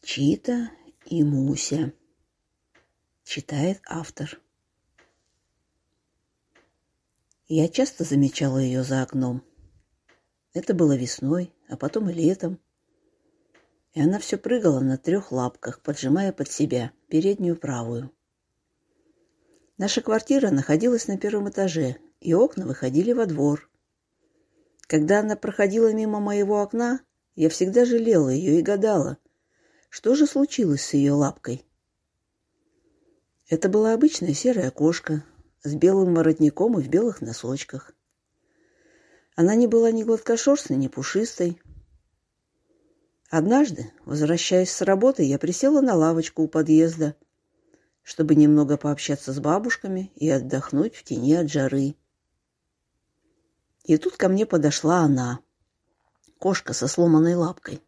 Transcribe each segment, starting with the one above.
Чита и Муся. Читает автор. Я часто замечала ее за окном. Это было весной, а потом и летом. И она все прыгала на 3 лапках, поджимая под себя переднюю правую. Наша квартира находилась на 1-м этаже, и окна выходили во двор. Когда она проходила мимо моего окна, я всегда жалела ее и гадала, что же случилось с ее лапкой. Это была обычная серая кошка с белым воротником и в белых носочках. Она не была ни гладкошерстной, ни пушистой. Однажды, возвращаясь с работы, я присела на лавочку у подъезда, чтобы немного пообщаться с бабушками и отдохнуть в тени от жары. И тут ко мне подошла она, кошка со сломанной лапкой.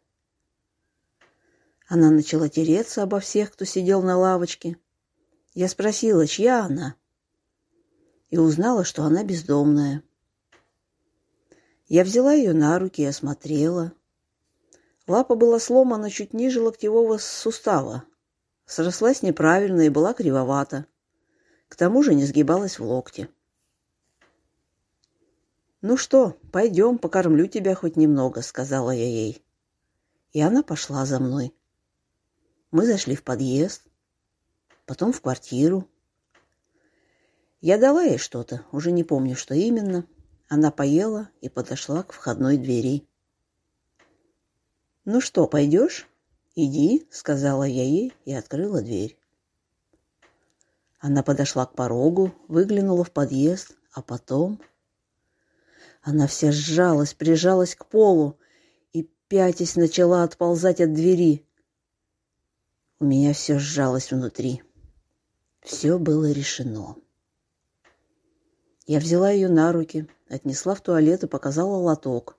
Она начала тереться обо всех, кто сидел на лавочке. Я спросила, чья она, и узнала, что она бездомная. Я взяла ее на руки и осмотрела. Лапа была сломана чуть ниже локтевого сустава, срослась неправильно и была кривовата. К тому же не сгибалась в локте. «Ну что, пойдем, покормлю тебя хоть немного», — сказала я ей. И она пошла за мной. Мы зашли в подъезд, потом в квартиру. Я дала ей что-то, уже не помню, что именно. Она поела и подошла к входной двери. «Ну что, пойдешь? Иди», — сказала я ей и открыла дверь. Она подошла к порогу, выглянула в подъезд, а потом... Она вся сжалась, прижалась к полу и, пятясь, начала отползать от двери. У меня все сжалось внутри. Все было решено. Я взяла ее на руки, отнесла в туалет и показала лоток.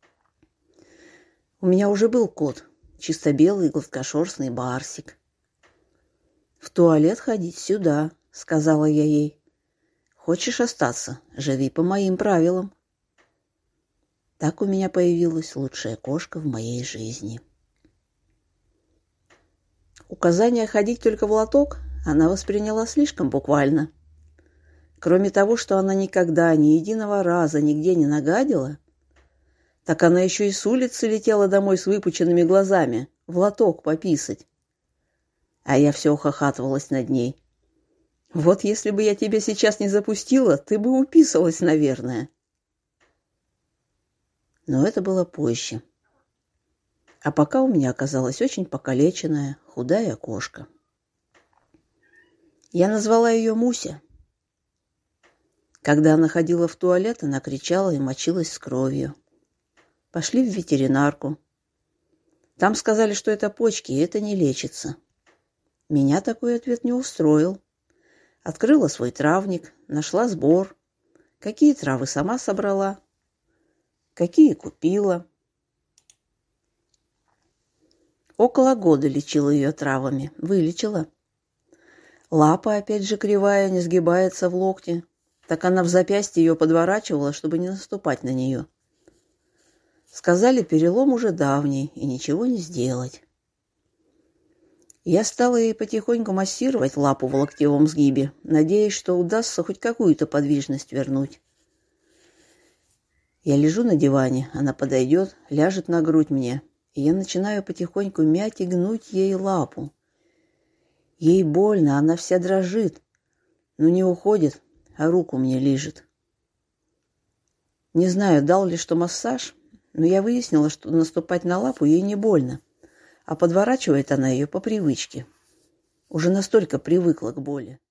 У меня уже был кот, чисто белый гладкошерстный барсик. «В туалет ходить сюда», — сказала я ей. «Хочешь остаться? Живи по моим правилам». Так у меня появилась лучшая кошка в моей жизни. Указание ходить только в лоток она восприняла слишком буквально. Кроме того, что она никогда, ни единого раза нигде не нагадила, так она еще и с улицы летела домой с выпученными глазами, в лоток пописать. А я все ухахатывалась над ней. «Вот если бы я тебя сейчас не запустила, ты бы уписалась, наверное». Но это было позже. А пока у меня оказалась очень покалеченная, худая кошка. Я назвала ее Муся. Когда она ходила в туалет, она кричала и мочилась с кровью. Пошли в ветеринарку. Там сказали, что это почки, и это не лечится. Меня такой ответ не устроил. Открыла свой травник, нашла сбор. Какие травы сама собрала, какие купила. Около года лечила ее травами. Вылечила. Лапа опять же кривая, не сгибается в локте. Так она в запястье ее подворачивала, чтобы не наступать на нее. Сказали, перелом уже давний, и ничего не сделать. Я стала ей потихоньку массировать лапу в локтевом сгибе, надеясь, что удастся хоть какую-то подвижность вернуть. Я лежу на диване, она подойдет, ляжет на грудь мне, и я начинаю потихоньку мять и гнуть ей лапу. Ей больно, она вся дрожит, но не уходит, а руку мне лижет. Не знаю, дал ли что массаж, но я выяснила, что наступать на лапу ей не больно, а подворачивает она ее по привычке. Уже настолько привыкла к боли.